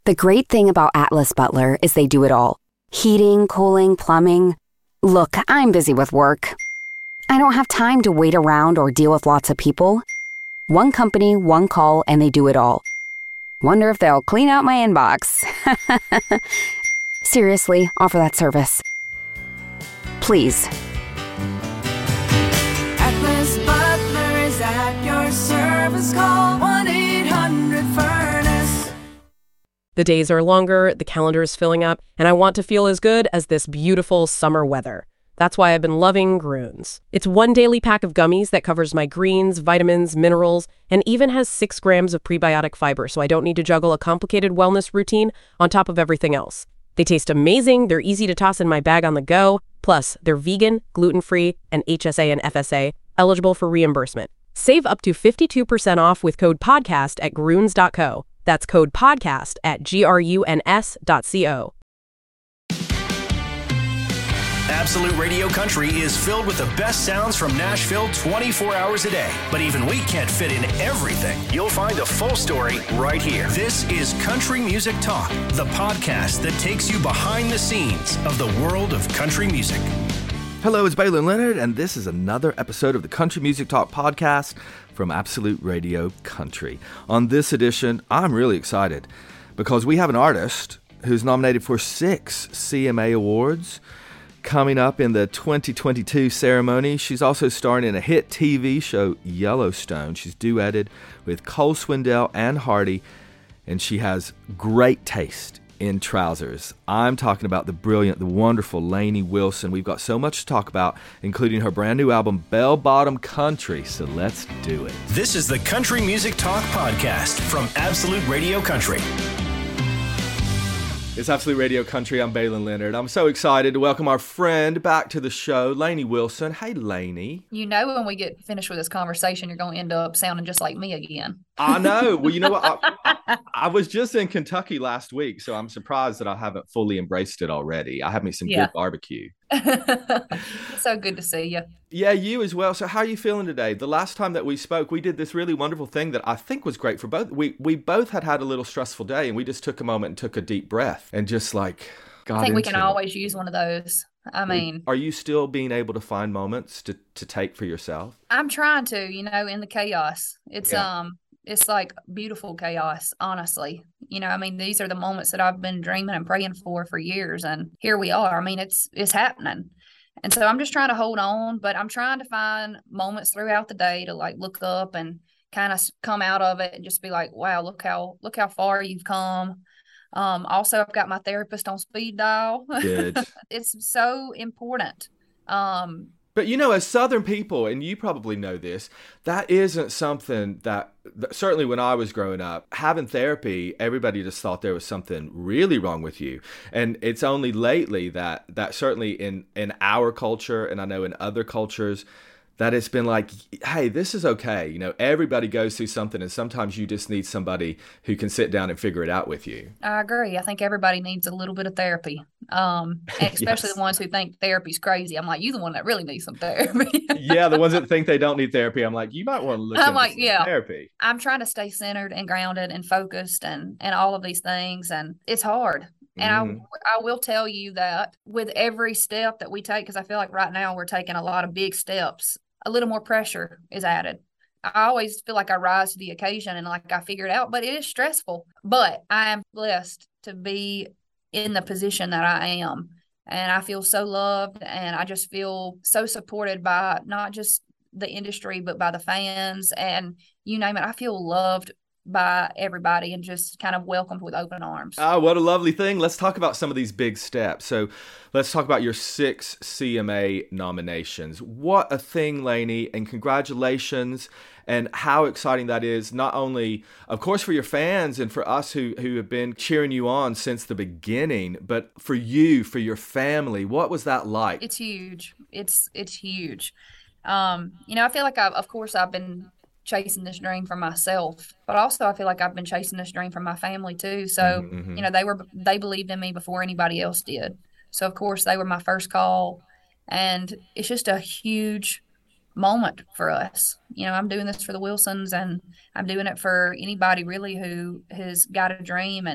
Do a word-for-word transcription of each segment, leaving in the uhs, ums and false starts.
The great thing about Atlas Butler is they do it all. Heating, cooling, plumbing. Look, I'm busy with work. I don't have time to wait around or deal with lots of people. One company, one call, and they do it all. Wonder if they'll clean out my inbox. Seriously, offer that service. Please. Atlas Butler is at your service. Call one eight hundred furnace. The days are longer, the calendar is filling up, and I want to feel as good as this beautiful summer weather. That's why I've been loving Grüns. It's one daily pack of gummies that covers my greens, vitamins, minerals, and even has six grams of prebiotic fiber, so I don't need to juggle a complicated wellness routine on top of everything else. They taste amazing, they're easy to toss in my bag on the go, plus they're vegan, gluten-free, and H S A and F S A, eligible for reimbursement. Save up to fifty-two percent off with code PODCAST at Grüns dot co. That's code PODCAST at G R U N S dot C O. Absolute Radio Country is filled with the best sounds from Nashville twenty-four hours a day. But even we can't fit in everything. You'll find the full story right here. This is Country Music Talk, the podcast that takes you behind the scenes of the world of country music. Hello, it's Baylor Leonard, and this is another episode of the Country Music Talk podcast from Absolute Radio Country. On this edition, I'm really excited because we have an artist who's nominated for six C M A awards coming up in the twenty twenty-two ceremony. She's also starring in a hit T V show, Yellowstone. She's duetted with Cole Swindell and Hardy, and she has great taste in trousers. I'm talking about the brilliant, the wonderful Lainey Wilson. We've got so much to talk about, including her brand new album, Bell Bottom Country, so let's do it. This is the Country Music Talk podcast from Absolute Radio Country. It's Absolute Radio Country. I'm Baylon Leonard. I'm so excited to welcome our friend back to the show, Lainey Wilson. Hey, Lainey. You know when we get finished with this conversation, you're going to end up sounding just like me again. I know. Well, you know what? I, I, I was just in Kentucky last week, so I'm surprised that I haven't fully embraced it already. I had me some Yeah. good barbecue. So good to see you. Yeah, you as well. So how are you feeling today? The last time that we spoke, we did this really wonderful thing that I think was great for both. We we both had had a little stressful day, and we just took a moment and took a deep breath and just like got I think we into can it. always use one of those. I mean, Are you still being able to find moments to, to take for yourself? I'm trying to, you know, in the chaos. It's Yeah. um it's like beautiful chaos, honestly. You know, I mean, these are the moments that I've been dreaming and praying for for years, and here we are. I mean, it's it's happening. And so I'm just trying to hold on, but I'm trying to find moments throughout the day to like look up and kind of come out of it and just be like, wow, look how look how far you've come. Um, also, I've got my therapist on speed dial. Good. It's so important. Um, But you know, as Southern people, and you probably know this, that isn't something that, that, certainly when I was growing up, having therapy, everybody just thought there was something really wrong with you. And it's only lately that, that certainly in, in our culture, and I know in other cultures, that it's been like, hey, this is okay. You know, everybody goes through something, and sometimes you just need somebody who can sit down and figure it out with you. I agree. I think everybody needs a little bit of therapy, um, and especially Yes. the ones who think therapy's crazy. I'm like, you the one that really needs some therapy. Yeah, the ones that think they don't need therapy, I'm like, you might want to look I'm into like, some yeah. therapy. I'm trying to stay centered and grounded and focused and and all of these things, and it's hard. And Mhm. I I will tell you that with every step that we take, because I feel like right now we're taking a lot of big steps, a little more pressure is added. I always feel like I rise to the occasion and like I figure it out, but it is stressful. But I am blessed to be in the position that I am. And I feel so loved, and I just feel so supported by not just the industry, but by the fans and you name it. I feel loved by everybody and just kind of welcomed with open arms. Oh, what a lovely thing. Let's talk about some of these big steps. So let's talk about your six C M A nominations. What a thing, Lainey, and congratulations. And how exciting that is, not only, of course, for your fans and for us who, who have been cheering you on since the beginning, but for you, for your family. What was that like? It's huge. It's it's huge. Um, you know, I feel like I've, of course, I've been chasing this dream for myself, but also I feel like I've been chasing this dream for my family too. So, Mhm. you know, they were, they believed in me before anybody else did. So of course they were my first call, and it's just a huge moment for us. You know, I'm doing this for the Wilsons, and I'm doing it for anybody really who has got a dream and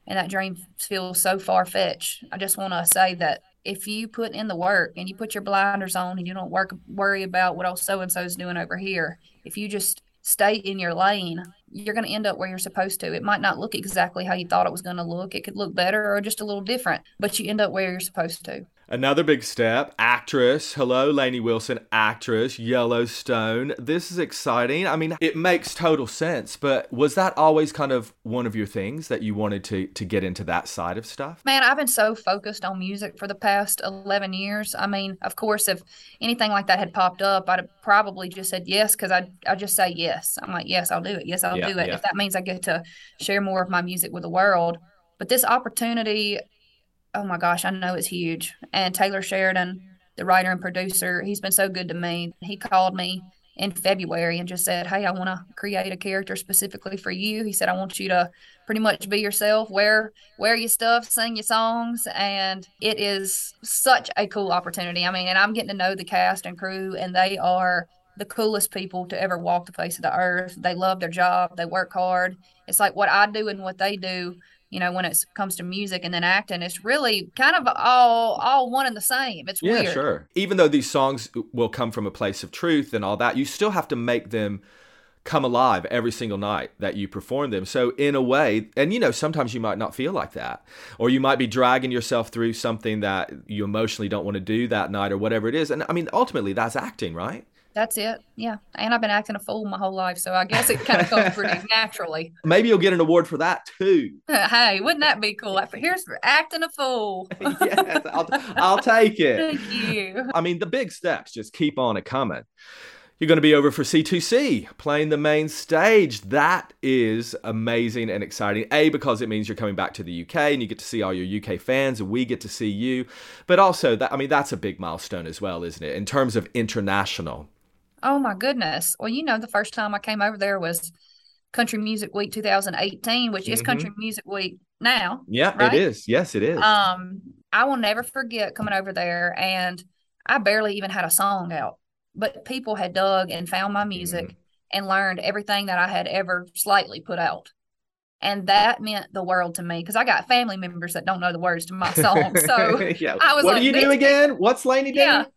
and that dream feels so far-fetched. I just want to say that if you put in the work and you put your blinders on and you don't work worry about what else so-and-so is doing over here, if you just stay in your lane, you're going to end up where you're supposed to. It might not look exactly how you thought it was going to look. It could look better or just a little different, but you end up where you're supposed to. Another big step, actress. Hello, Lainey Wilson, actress, Yellowstone. This is exciting. I mean, it makes total sense, but was that always kind of one of your things that you wanted to to get into that side of stuff? Man, I've been so focused on music for the past eleven years. I mean, of course, if anything like that had popped up, I'd have probably just said yes, because I I just say yes. I'm like, yes, I'll do it. Yes, I'll Yeah, do it. yeah. If that means I get to share more of my music with the world. But this opportunity, oh my gosh, I know it's huge. And Taylor Sheridan, the writer and producer, he's been so good to me. He called me in February and just said, hey, I want to create a character specifically for you. He said, I want you to pretty much be yourself, wear wear your stuff, sing your songs. And it is such a cool opportunity. I mean, and I'm getting to know the cast and crew, and they are the coolest people to ever walk the face of the earth. They love their job. They work hard. It's like what I do and what they do. You know, when it comes to music and then acting, it's really kind of all all one and the same. It's Yeah, weird. sure. Even though these songs will come from a place of truth and all that, you still have to make them come alive every single night that you perform them. So in a way, and you know, sometimes you might not feel like that, or you might be dragging yourself through something that you emotionally don't want to do that night or whatever it is. And I mean, ultimately that's acting, right? That's it. Yeah. And I've been acting a fool my whole life, so I guess it kind of comes pretty naturally. Maybe you'll get an award for that too. Hey, wouldn't that be cool? Here's for acting a fool. Yes, I'll, I'll take it. Thank you. I mean, the big steps just keep on a coming. You're going to be over for C two C, playing the main stage. That is amazing and exciting. A, because it means you're coming back to the U K and you get to see all your U K fans and we get to see you. But also, that I mean, that's a big milestone as well, isn't it? In terms of international. Oh my goodness. Well, you know, the first time I came over there was Country Music Week two thousand eighteen, which is Mhm. Country Music Week now. Yeah, right? it is. Yes, it is. Um, I will never forget coming over there, and I barely even had a song out, but people had dug and found my music Mhm. and learned everything that I had ever slightly put out. And that meant the world to me, because I got family members that don't know the words to my song. So yeah. I was what like, do you do "These again? What's Lainey doing? yeah.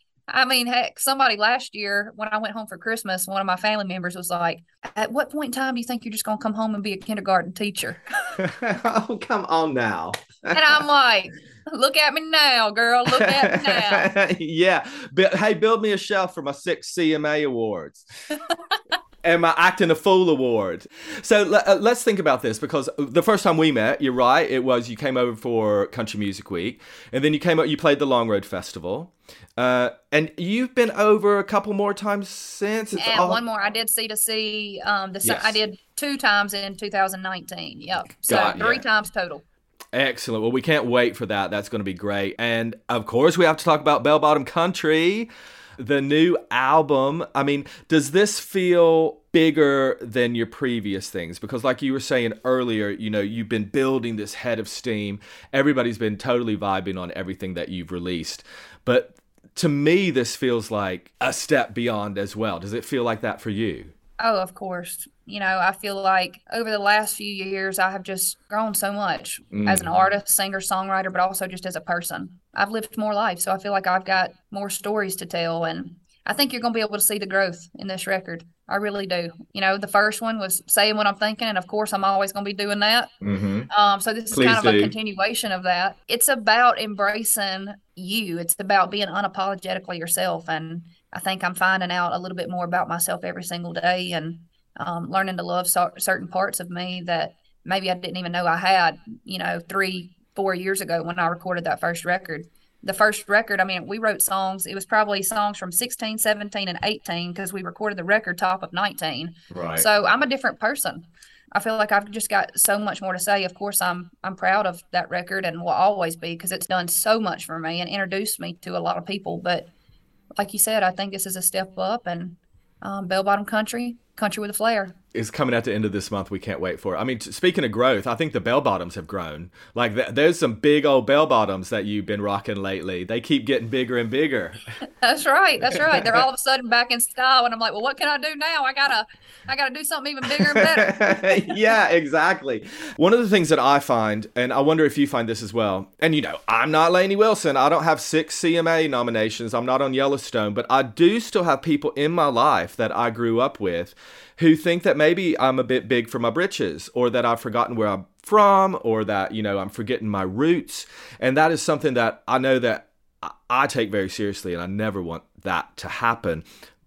I mean, heck, somebody last year when I went home for Christmas, one of my family members was like, at what point in time do you think you're just going to come home and be a kindergarten teacher? Oh, come on now. And I'm like, look at me now, girl. Look at me now. yeah. But, hey, build me a shelf for my six C M A awards. And my Acting a Fool award. So uh, let's think about this, because the first time we met, you're right, it was you came over for Country Music Week, and then you came out, you played the Long Road Festival, uh, and you've been over a couple more times since. It's And all... one more, I did C to C. Um, the Yes. I did two times in two thousand nineteen. Yep, so Got ya. three times total. Excellent. Well, we can't wait for that. That's going to be great. And of course, we have to talk about Bell Bottom Country, the new album. I mean, does this feel bigger than your previous things? Because like you were saying earlier, you know, you've been building this head of steam. Everybody's been totally vibing on everything that you've released. But to me, this feels like a step beyond as well. Does it feel like that for you? Oh, of course. You know, I feel like over the last few years, I have just grown so much as an Mhm. artist, singer, songwriter, but also just as a person. I've lived more life, so I feel like I've got more stories to tell. And I think you're going to be able to see the growth in this record. I really do. You know, the first one was saying what I'm thinking, and of course, I'm always going to be doing that. Mm-hmm. Um, so this is Please kind of do. a continuation of that. It's about embracing you. It's about being unapologetically yourself. And I think I'm finding out a little bit more about myself every single day, and um, learning to love so- certain parts of me that maybe I didn't even know I had, you know, three, four years ago when I recorded that first record. The first record, I mean, we wrote songs. It was probably songs from sixteen, seventeen, and eighteen, because we recorded the record top of nineteen. Right. So I'm a different person. I feel like I've just got so much more to say. Of course, I'm I'm proud of that record and will always be, because it's done so much for me and introduced me to a lot of people. But like you said, I think this is a step up, and um, Bell Bottom Country, country with a flair. is coming at the end of this month. We can't wait for it. I mean, t- speaking of growth, I think the bell bottoms have grown. Like th- there's some big old bell bottoms that you've been rocking lately. They keep getting bigger and bigger. That's right. That's right. They're all of a sudden back in style, and I'm like, well, what can I do now? I gotta, I gotta do something even bigger and better. Yeah, exactly. One of the things that I find, and I wonder if you find this as well, and you know, I'm not Lainey Wilson. I don't have six C M A nominations. I'm not on Yellowstone, but I do still have people in my life that I grew up with who think that maybe I'm a bit big for my britches, or that I've forgotten where I'm from, or that, you know, I'm forgetting my roots. And that is something that I know that I take very seriously, and I never want that to happen.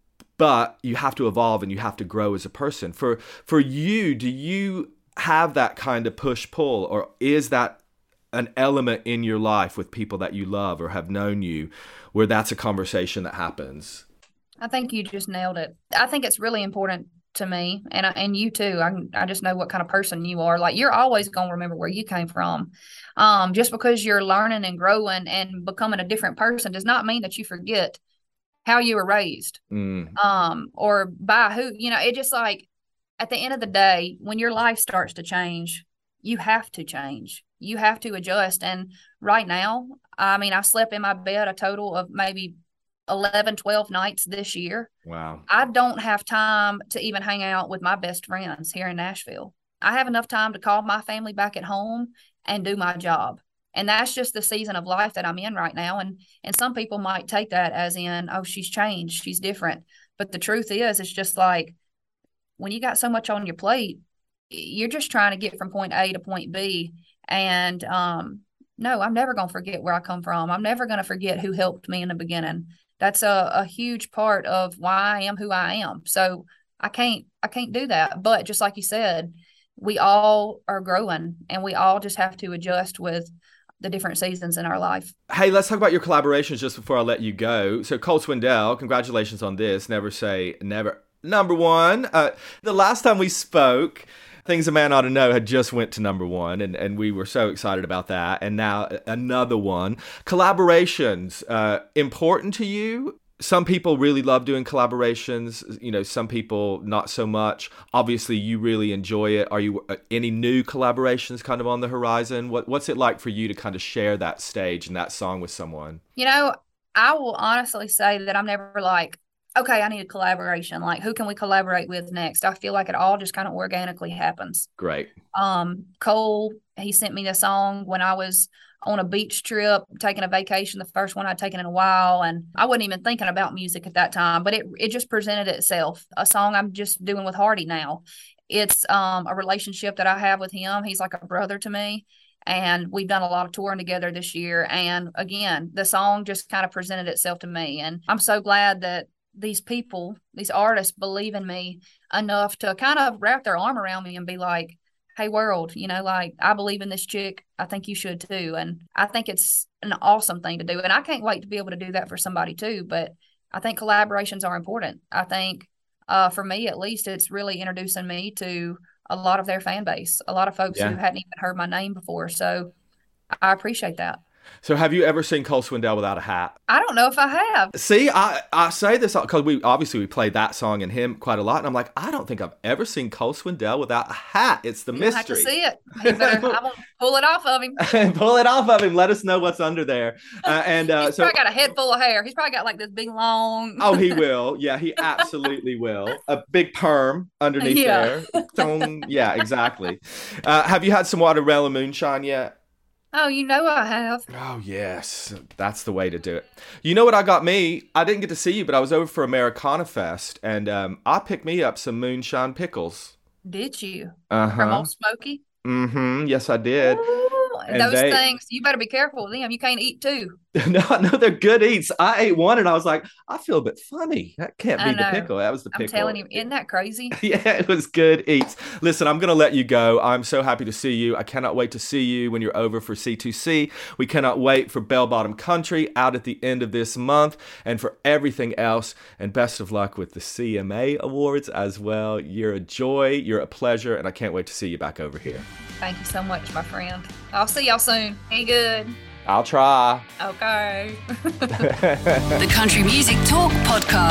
But you have to evolve and you have to grow as a person. For for you, do you have that kind of push-pull, or is that an element in your life with people that you love or have known you where that's a conversation that happens? I think you just nailed it. I think it's really important to me, and I, and you too. I I just know what kind of person you are. Like, you're always going to remember where you came from. Um, just because you're learning and growing and becoming a different person does not mean that you forget how you were raised, mm. um, or by who. You know, it just like at the end of the day, when your life starts to change, you have to change. You have to adjust. And right now, I mean, I've slept in my bed a total of maybe eleven, twelve nights this year. Wow. I don't have time to even hang out with my best friends here in Nashville. I have enough time to call my family back at home and do my job. And that's just the season of life that I'm in right now. And and some people might take that as in, oh, she's changed, she's different. But the truth is, it's just like, when you got so much on your plate, you're just trying to get from point A to point B. And um, no, I'm never going to forget where I come from. I'm never going to forget who helped me in the beginning. That's a, a huge part of why I am who I am. So I can't, I can't do that. But just like you said, we all are growing, and we all just have to adjust with the different seasons in our life. Hey, let's talk about your collaborations just before I let you go. So Cole Swindell, congratulations on this. Never Say Never. Number one. Uh, the last time we spoke, Things a Man Ought to Know had just went to number one, and, and we were so excited about that. And now another one. Collaborations, uh, important to you? Some people really love doing collaborations. You know, some people not so much. Obviously, you really enjoy it. Are you uh, any new collaborations kind of on the horizon? What What's it like for you to kind of share that stage and that song with someone? You know, I will honestly say that I'm never like, okay, I need a collaboration. Like, who can we collaborate with next? I feel like it all just kind of organically happens. Great. Um, Cole, he sent me the song when I was on a beach trip, taking a vacation, the first one I'd taken in a while. And I wasn't even thinking about music at that time, but it, it just presented itself. A song I'm just doing with Hardy now. It's um, a relationship that I have with him. He's like a brother to me. And we've done a lot of touring together this year. And again, the song just kind of presented itself to me. And I'm so glad that these people, these artists believe in me enough to kind of wrap their arm around me and be like, hey, world, you know, like, I believe in this chick. I think you should too. And I think it's an awesome thing to do. And I can't wait to be able to do that for somebody too. But I think collaborations are important. I think uh, for me, at least, it's really introducing me to a lot of their fan base, a lot of folks yeah. who hadn't even heard my name before. So I appreciate that. So have you ever seen Cole Swindell without a hat? I don't know if I have. See, I, I say this because we obviously we played that song and him quite a lot. And I'm like, I don't think I've ever seen Cole Swindell without a hat. It's the you mystery. Have to see it. You better, I'm going to pull it off of him. Pull it off of him. Let us know what's under there. Uh, and uh, He's so, probably got a head full of hair. He's probably got like this big long. Oh, he will. Yeah, he absolutely will. A big perm underneath yeah. there. Yeah, exactly. Uh, have you had some watermelon moonshine yet? Oh, you know I have. Oh, yes. That's the way to do it. You know what I got me? I didn't get to see you, but I was over for Americana Fest, and um, I picked me up some moonshine pickles. Did you? Uh-huh. From Old Smoky? Mm-hmm. Yes, I did. Ooh, and those they... things, you better be careful with them. You can't eat two. no, no, they're good eats. I ate one, and I was like, I feel a bit funny. That can't be the pickle. That was the pickle. I'm telling you, isn't that crazy? Yeah, it was good eats. Listen, I'm going to let you go. I'm so happy to see you. I cannot wait to see you when you're over for C two C. We cannot wait for Bell Bottom Country out at the end of this month, and for everything else. And best of luck with the C M A Awards as well. You're a joy. You're a pleasure, and I can't wait to see you back over here. Thank you so much, my friend. I'll see y'all soon. Be good. I'll try. Okay. The Country Music Talk Podcast.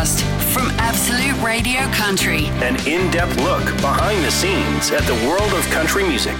from Absolute Radio Country. An in-depth look behind the scenes at the world of country music.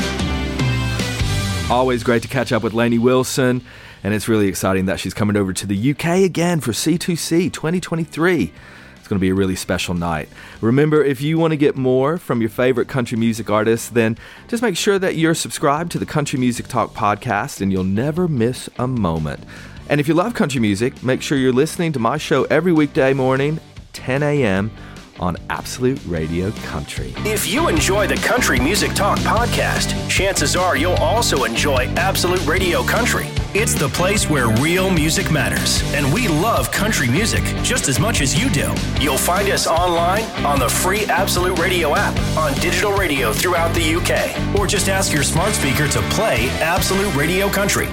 Always great to catch up with Lainey Wilson, and it's really exciting that she's coming over to the U K again for C two C twenty twenty-three. It's going to be a really special night. Remember, if you want to get more from your favorite country music artists, then just make sure that you're subscribed to the Country Music Talk podcast, and you'll never miss a moment. And if you love country music, make sure you're listening to my show every weekday morning, ten a.m., on Absolute Radio Country. If you enjoy the Country Music Talk podcast, chances are you'll also enjoy Absolute Radio Country. It's the place where real music matters, and we love country music just as much as you do. You'll find us online on the free Absolute Radio app, on digital radio throughout the U K, or just ask your smart speaker to play Absolute Radio Country.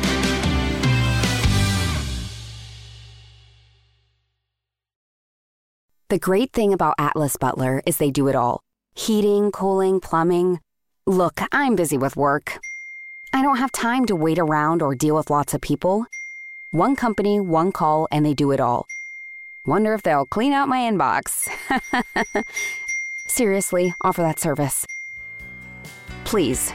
The great thing about Atlas Butler is they do it all. Heating, cooling, plumbing. Look, I'm busy with work. I don't have time to wait around or deal with lots of people. One company, one call, and they do it all. Wonder if they'll clean out my inbox. Seriously, offer that service. Please.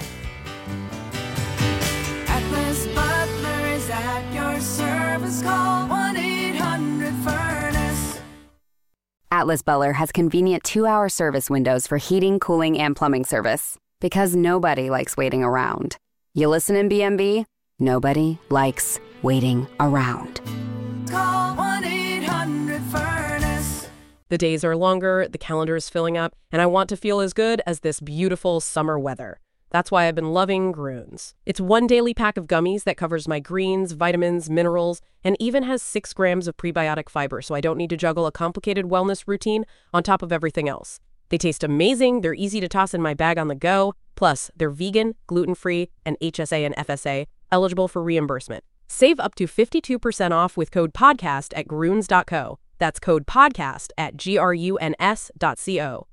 Atlas Butler is at your service. Call one eight hundred furnace. Atlas Butler has convenient two-hour service windows for heating, cooling, and plumbing service. Because nobody likes waiting around. You listen in B M B? Nobody likes waiting around. Call one eight hundred furnace. The days are longer, the calendar is filling up, and I want to feel as good as this beautiful summer weather. That's why I've been loving Grüns. It's one daily pack of gummies that covers my greens, vitamins, minerals, and even has six grams of prebiotic fiber, so I don't need to juggle a complicated wellness routine on top of everything else. They taste amazing, they're easy to toss in my bag on the go, plus they're vegan, gluten-free, and H S A and F S A, eligible for reimbursement. Save up to fifty-two percent off with code podcast at gruns dot co. That's code podcast at G R U N S dot C O.